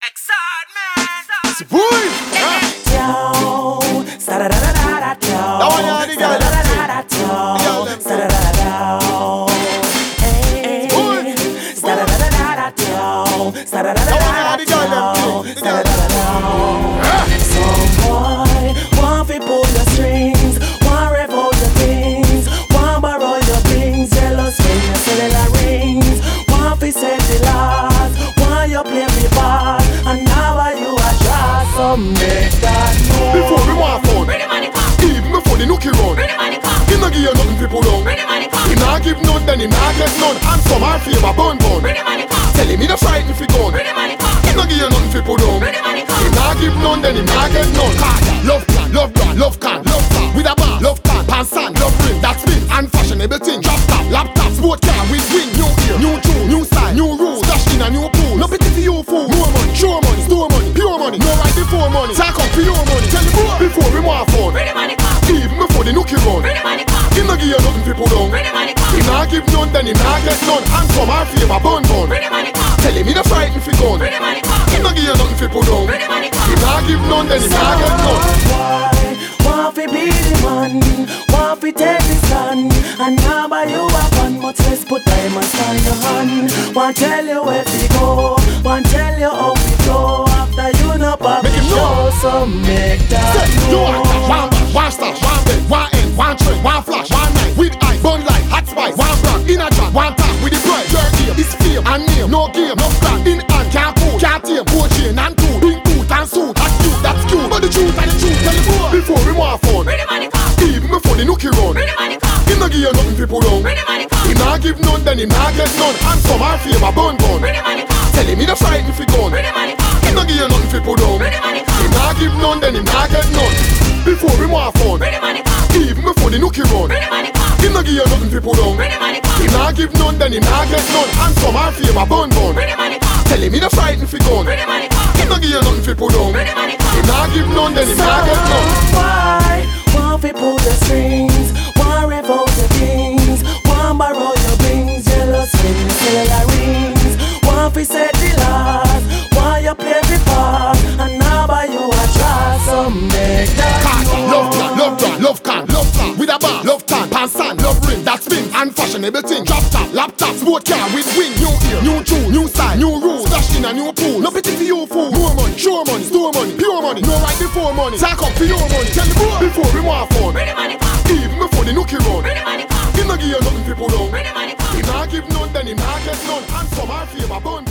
Excitement. Boy. Yo, sa da da da da da That one you the girl them sa da da da da. Hey, sa da da da da da. Sa da da da da da. Sa da da da da. Some boy want fi pull your strings, want rev out your things, want borrow your things, jealous when your cellular rings, want fi set the laws, want you play me part, and now you a try some make that move. Before we want fun, Bring the money come, even before the nookie run, bring the money come, he no give you nothing fi pull on. bring the money come, He not give none, then he not get none. And some are favor bun. bring the money come, Tell him he no frightened fi gun. bring the money come, He no give you nothing fi pull on. bring the money He come. not give none, then he not get none. Love plan, love brand, love can, love car with a bar, love pan, pants and love ring. That's spin and fashionable thing. Drop top, laptop, sport car with wing. New ear, new tune, new style, new rules. Dash in a new pool. No pity for you fool. More money, show money, store money, pure money. No right before money. Talk up for your money. Tell the boy before we want fun. Bring the money come, Even before the nookie run. bring the money come, He no give you nothing fi pull on. bring the money come, He not give none, then he not get none. And some are favor bun. bring the money come, Tell him he no frightened fi gun. bring the money come, He no give you nothing fi pull on. bring the money He come. not give none, then he not get none. Boy, want fi be the man, want fi take the sun, and now by you a fun, much less put diamonds on your hand. Want tell you where fi go, want tell you how fi flow. After you no pop Make him show, know. so make Say, that you want that, know. one back, one stash, one bed, one end, one tray, one flash, one night, with eye, bun light, hot spice, one brand, in a jar, one tap, with the bread, your ear, it's fame, and name, no game, no stand, in hand, can't pull, can't tame, bow chain and tool, pink boot and suit, that's cute, but the truth and the truth, tell the boy, before we want fun, Bring the money come, even before the nookie run, bring the money come, he no give you nothing fi pull on, bring the money come, he not give none, then he not get none, and some are favor bun. bring the money come, Tell him he no frightened fi gun, bring the money come, he no give you nothing fi pull on, bring the money he come, not give none, then he not get none, before we want fun, bring the money come, even before the nookie run. bring the money come, He no give you nothing fi pull on. bring the money come, He not give none, then he not get none. And some are favor bun. bring the money come, Tell him he no frightened fi gun. bring the money come, He no give you nothing fi pull on. bring the money He come. not give none, then he not get none. Why want fi pull the strings, want rev out the things, want borrow your things, jealous when you cellular rings, want fi set the laws, want you play the part, and now by you a try some make that Love plan, love brand, love can, love car with a bar, love tan, pants and love ring. That's spin and fashionable thing. Drop top, laptop, sport car with wing. New ear, new tune, new style, new rules. Dash in a new pool. No pity for you fool. More money, show money, store money, pure money. No right before money. Talk up for your money. Tell the boy before we want fun. Bring the money come, Even before the nookie run. bring the money come, He no give you nothing fi pull on. bring the money come. He not give none, then he not get none. And some are favor bun.